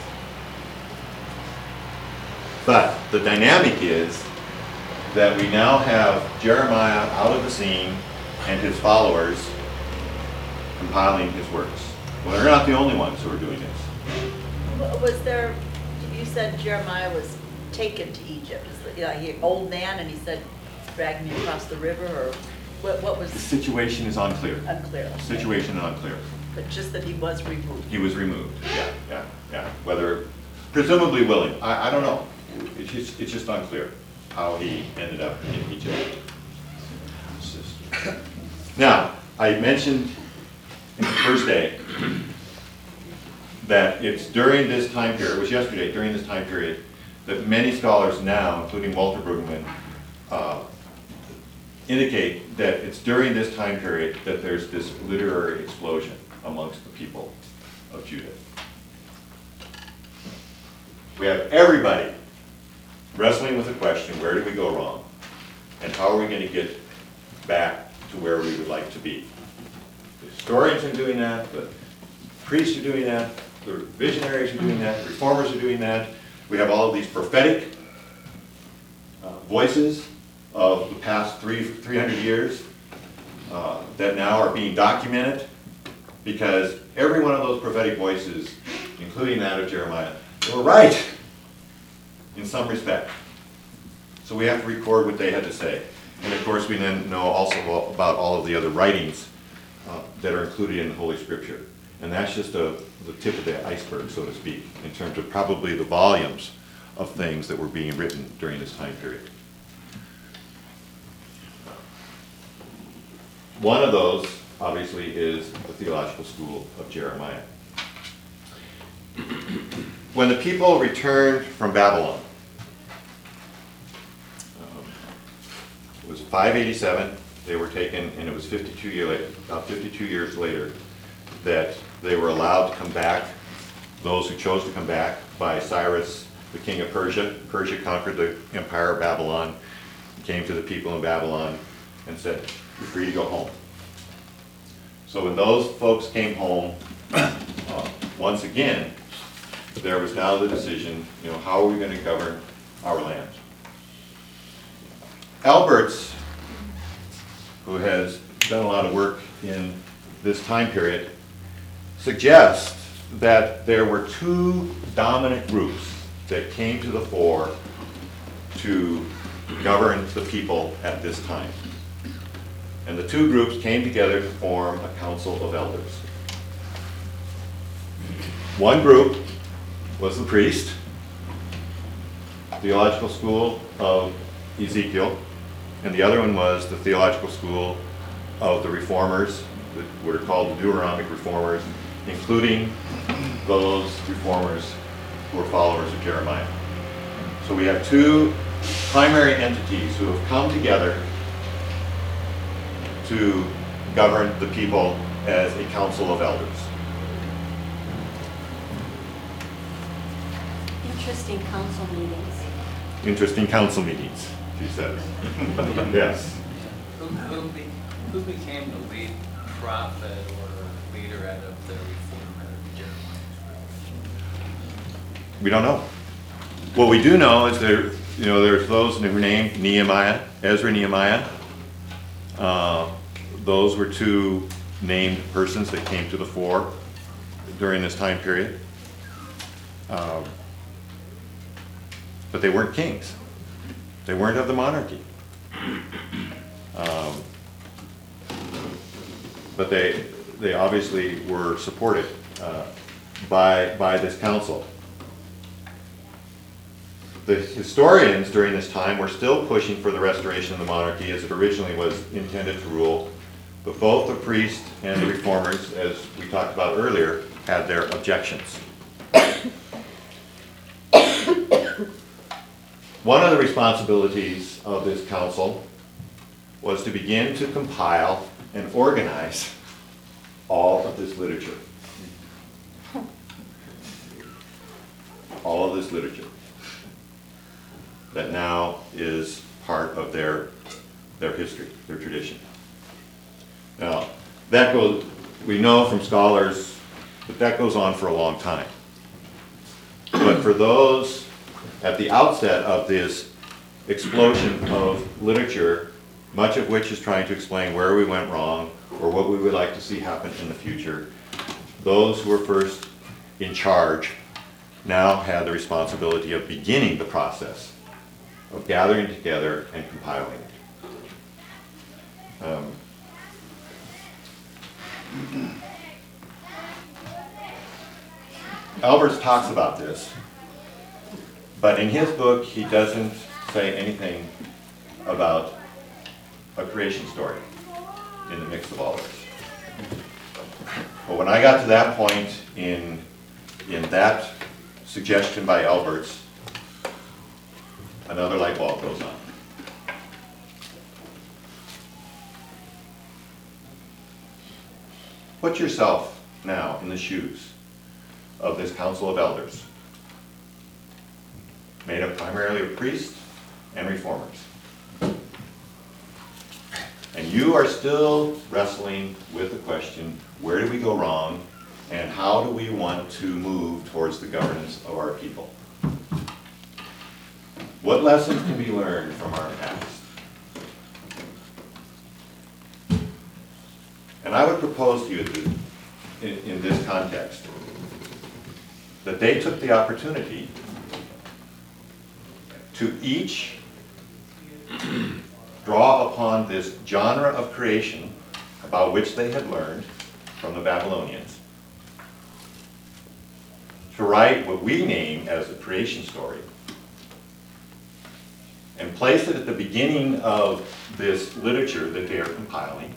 But the dynamic is that we now have Jeremiah out of the scene and his followers compiling his works. Well, they're not the only ones who are doing this. Was there, you said Jeremiah was taken to Egypt. Is he an old man and he said, drag me across the river, or what was? The situation is unclear. Unclear. Okay. Situation is unclear. But just that he was removed. He was removed, yeah. Whether, presumably willing, I don't know. It's just unclear. how he ended up in Egypt. Now, I mentioned in the first day that it's during this time period, it was yesterday, during this time period, that many scholars now, including Walter Brueggemann, indicate that it's during this time period that there's this literary explosion amongst the people of Judah. We have everybody wrestling with the question, where did we go wrong? And how are we going to get back to where we would like to be? The historians are doing that, the priests are doing that, the visionaries are doing that, the reformers are doing that. We have all of these prophetic voices of the past 300 years that now are being documented, because every one of those prophetic voices, including that of Jeremiah, they were right in some respect. So we have to record what they had to say. And of course we then know also about all of the other writings that are included in the Holy Scripture. And that's just the tip of the iceberg, so to speak, in terms of probably the volumes of things that were being written during this time period. One of those, obviously, is the theological school of Jeremiah. When the people returned from Babylon, it was 587, they were taken, and it was 52 years later that they were allowed to come back, those who chose to come back, by Cyrus, the king of Persia. Persia conquered the empire of Babylon, came to the people in Babylon, and said, "You're free to go home." So when those folks came home, once again, there was now the decision, how are we going to govern our land? Alberts, who has done a lot of work in this time period, suggests that there were two dominant groups that came to the fore to govern the people at this time. And the two groups came together to form a council of elders. One group was the priest, theological school of Ezekiel, and the other one was the theological school of the reformers, that were called the Deuteronomic reformers, including those reformers who were followers of Jeremiah. So we have two primary entities who have come together to govern the people as a council of elders. Interesting council meetings. Interesting council meetings, she said. Yes. Who became the lead prophet or leader out of the reformer Jeremiah? We don't know. What we do know is there's those who were named Nehemiah, Ezra, Nehemiah. Those were two named persons that came to the fore during this time period. But they weren't kings. They weren't of the monarchy. But they obviously were supported by this council. The historians during this time were still pushing for the restoration of the monarchy as it originally was intended to rule, but both the priests and the reformers, as we talked about earlier, had their objections. One of the responsibilities of this council was to begin to compile and organize all of this literature. All of this literature that now is part of their history, their tradition. Now, we know from scholars that goes on for a long time. But for those at the outset of this explosion of literature, much of which is trying to explain where we went wrong or what we would like to see happen in the future, those who were first in charge now had the responsibility of beginning the process of gathering together and compiling it. Alberts talks about this, but in his book he doesn't say anything about a creation story in the mix of all this. But when I got to that point in that suggestion by Alberts, another light bulb goes on. Put yourself now in the shoes of this council of elders, made up primarily of priests and reformers. And you are still wrestling with the question, where do we go wrong, and how do we want to move towards the governance of our people? What lessons can be learned from our past? And I would propose to you that in this context, that they took the opportunity to each draw upon this genre of creation about which they had learned from the Babylonians, to write what we name as the creation story, and place it at the beginning of this literature that they are compiling,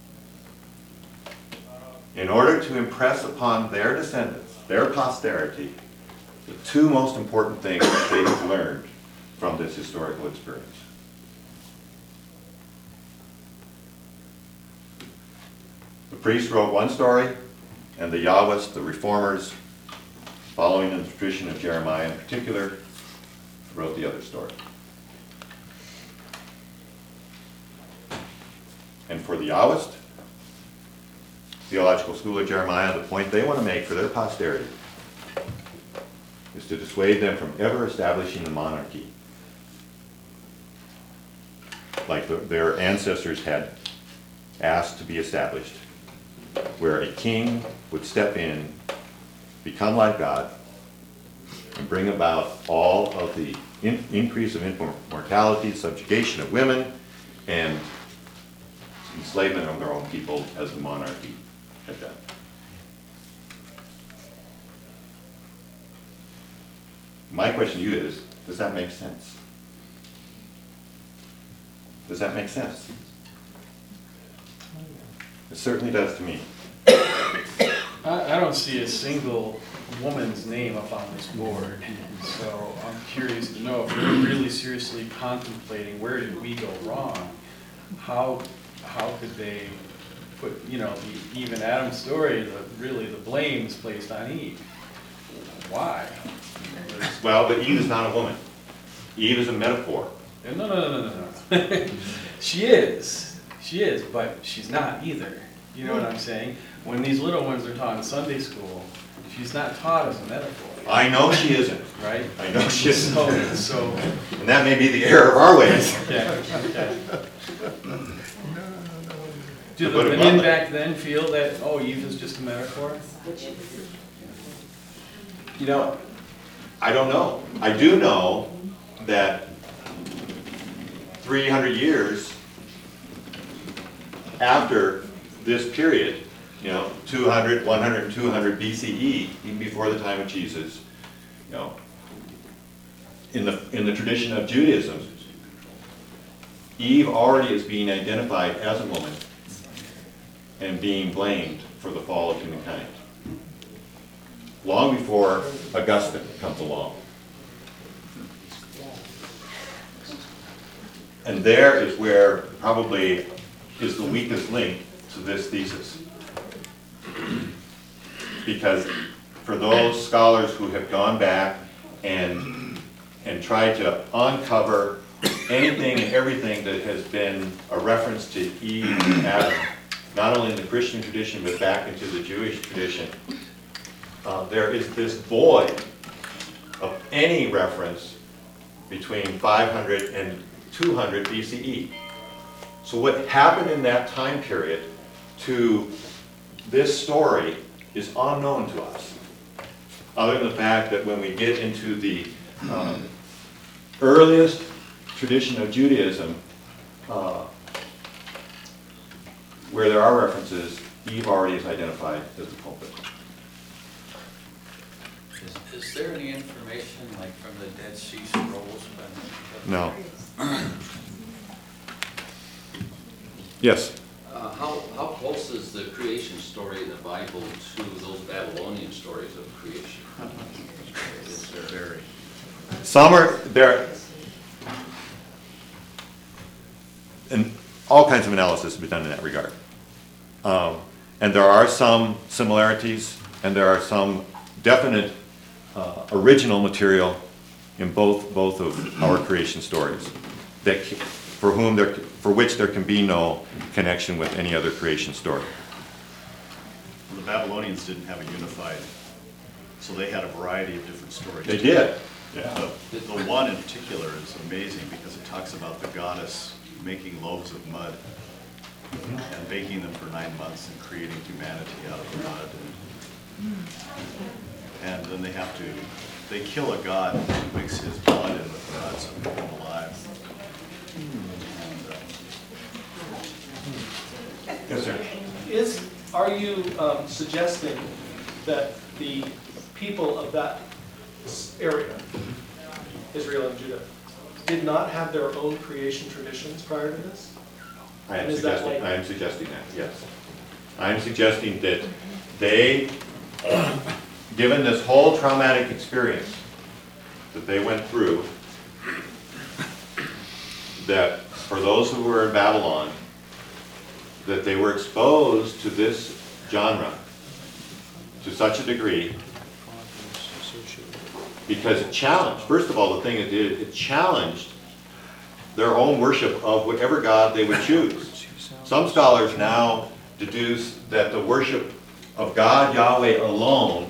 in order to impress upon their descendants, their posterity, the two most important things that they have learned from this historical experience. The priests wrote one story, and the Yahwists, the reformers, following in the tradition of Jeremiah in particular, wrote the other story. And for the Yahwist, Theological School of Jeremiah, the point they want to make for their posterity is to dissuade them from ever establishing a monarchy like their ancestors had asked to be established, where a king would step in, become like God, and bring about all of the increase of immortality, subjugation of women, and enslavement of their own people as the monarchy had done. My question to you is, does that make sense? Does that make sense? It certainly does to me. I don't see a single woman's name up on this board, so I'm curious to know if we're really seriously contemplating where did we go wrong. How could they put, the Eve and Adam story, really the blame is placed on Eve? Why? Well, but Eve is not a woman. Eve is a metaphor. No. She is, but she's not either. You know what I'm saying? When these little ones are taught in Sunday school, she's not taught as a metaphor. I know she isn't. Right? I know she isn't. So, and that may be the error of our ways. Okay. Do the women back then feel that, Eve is just a metaphor? I don't know. I do know that 300 years after this period, 200, 100, 200 BCE, even before the time of Jesus, in the tradition of Judaism, Eve already is being identified as a woman and being blamed for the fall of humankind, long before Augustine comes along. And there is where probably is the weakest link to this thesis. Because for those scholars who have gone back and tried to uncover anything and everything that has been a reference to Eve and Adam, not only in the Christian tradition but back into the Jewish tradition, there is this void of any reference between 500 and 200 BCE. So what happened in that time period to this story is unknown to us, other than the fact that when we get into the earliest tradition of Judaism, where there are references, Eve already is identified as the culprit. Is is there any information like from the Dead Sea Scrolls? No. Yes? How close is the creation story in the Bible to those Babylonian stories of creation? Is there very... Some are there, and all kinds of analysis has been done in that regard. And there are some similarities, and there are some definite original material in both of our creation stories that for which there can be no connection with any other creation story. The Babylonians didn't have a unified, so they had a variety of different stories. They did. Yeah. The one in particular is amazing because it talks about the goddess making loaves of mud and baking them for 9 months and creating humanity out of the mud. And then they kill a god and mix his blood in with God's to make him alive. Yes, sir. Are you suggesting that the people of that area, Israel and Judah, did not have their own creation traditions prior to this? I am suggesting that, yes. I am suggesting that they, given this whole traumatic experience that they went through, that for those who were in Babylon, that they were exposed to this genre to such a degree because it challenged, first of all, the thing it did, it challenged their own worship of whatever god they would choose. Some scholars now deduce that the worship of God, Yahweh alone,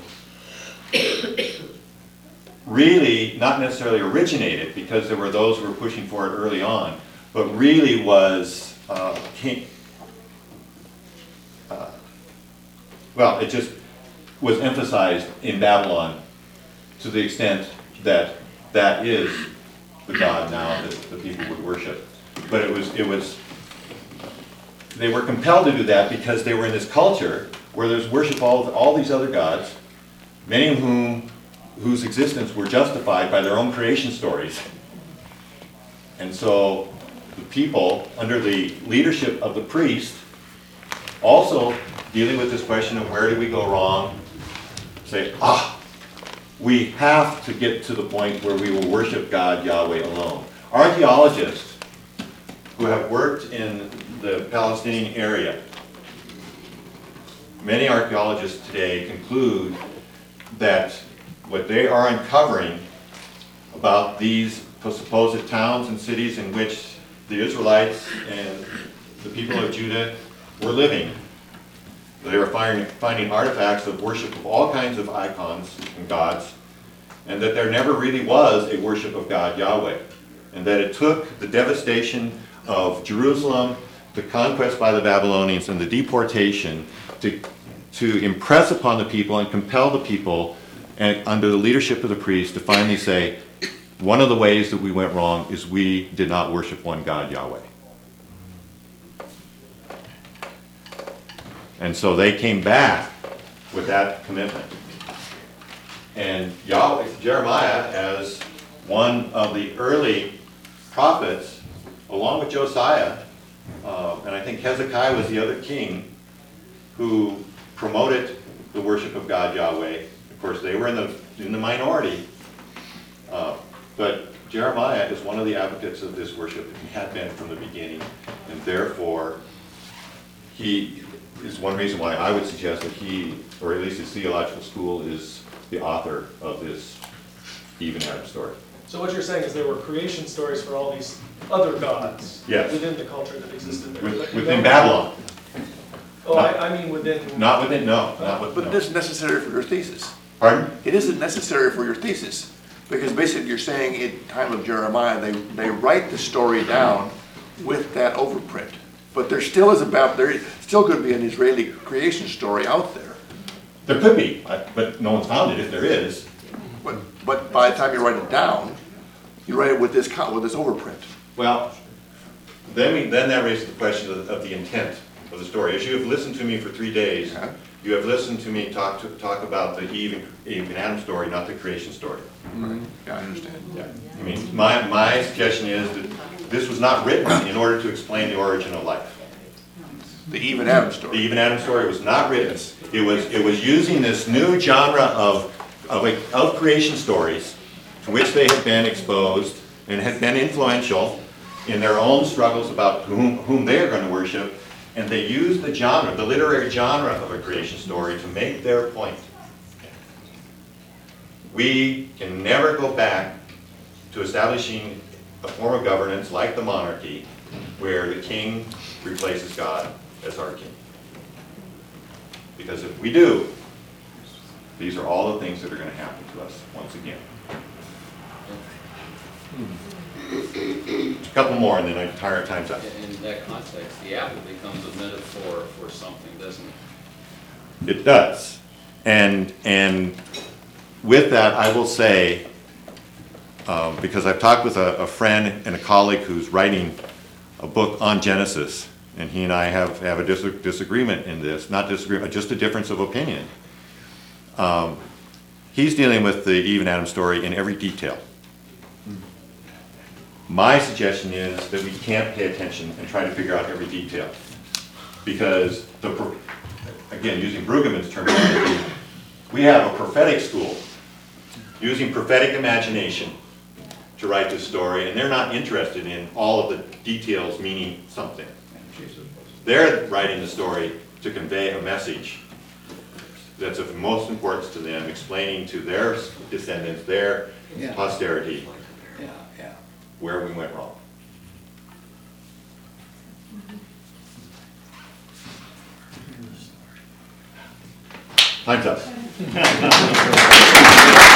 really not necessarily originated, because there were those who were pushing for it early on, but really was, well, it just was emphasized in Babylon to the extent that that is the God now that the people would worship. But it was, they were compelled to do that because they were in this culture where there's worship of all these other gods, many of whose existence were justified by their own creation stories. And so the people, under the leadership of the priest, also dealing with this question of where do we go wrong, say, we have to get to the point where we will worship God, Yahweh alone. Archaeologists who have worked in the Palestinian area, many archaeologists today conclude that what they are uncovering about these supposed towns and cities in which the Israelites and the people of Judah were living, they were finding artifacts of worship of all kinds of icons and gods, and that there never really was a worship of God Yahweh, and that it took the devastation of Jerusalem, the conquest by the Babylonians, and the deportation to impress upon the people and compel the people, and under the leadership of the priest, to finally say, one of the ways that we went wrong is we did not worship one God, Yahweh. And so they came back with that commitment. And Jeremiah, as one of the early prophets, along with Josiah, and I think Hezekiah was the other king who promoted the worship of God Yahweh. Of course, they were in the minority, but Jeremiah is one of the advocates of this worship, and he had been from the beginning, and therefore he is one reason why I would suggest that he, or at least his theological school, is the author of this Eve and Adam story. So what you're saying is there were creation stories for all these other gods within the culture that existed there. Within Babylon. Oh, I mean within... Not within, no. But it isn't necessary for your thesis. Pardon? It isn't necessary for your thesis, because basically you're saying in time of Jeremiah, they write the story down with that overprint. But there still is there still could be an Israeli creation story out there. There could be, but no one's found it if there is. But by the time you write it down, you write it with this overprint. Well, then that raises the question of the intent of the story. As you have listened to me for 3 days, You have listened to me talk about the Eve and Adam story, not the creation story. Yeah, I understand. Yeah. I mean, my suggestion is that this was not written in order to explain the origin of life. The Eve and Adam The story. Eve and Adam story was not written. It was using this new genre of creation stories to which they had been exposed and had been influential in their own struggles about whom they are going to worship, and they used the genre, the literary genre of a creation story to make their point. We can never go back to establishing a form of governance like the monarchy where the king replaces God as our king. Because if we do, these are all the things that are going to happen to us once again. A couple more and then I'm tired, time's up. In that context, the apple becomes a metaphor for something, doesn't it? It does. And with that, I will say, because I've talked with a friend and a colleague who's writing a book on Genesis, and he and I have a disagreement in this, not disagreement, just a difference of opinion. He's dealing with the Eve and Adam story in every detail. My suggestion is that we can't pay attention and try to figure out every detail. Because, again, using Brueggemann's terminology, we have a prophetic school using prophetic imagination to write this story, and they're not interested in all of the details meaning something. They're writing the story to convey a message that's of most importance to them, explaining to their descendants, their posterity, where we went wrong. Time's up.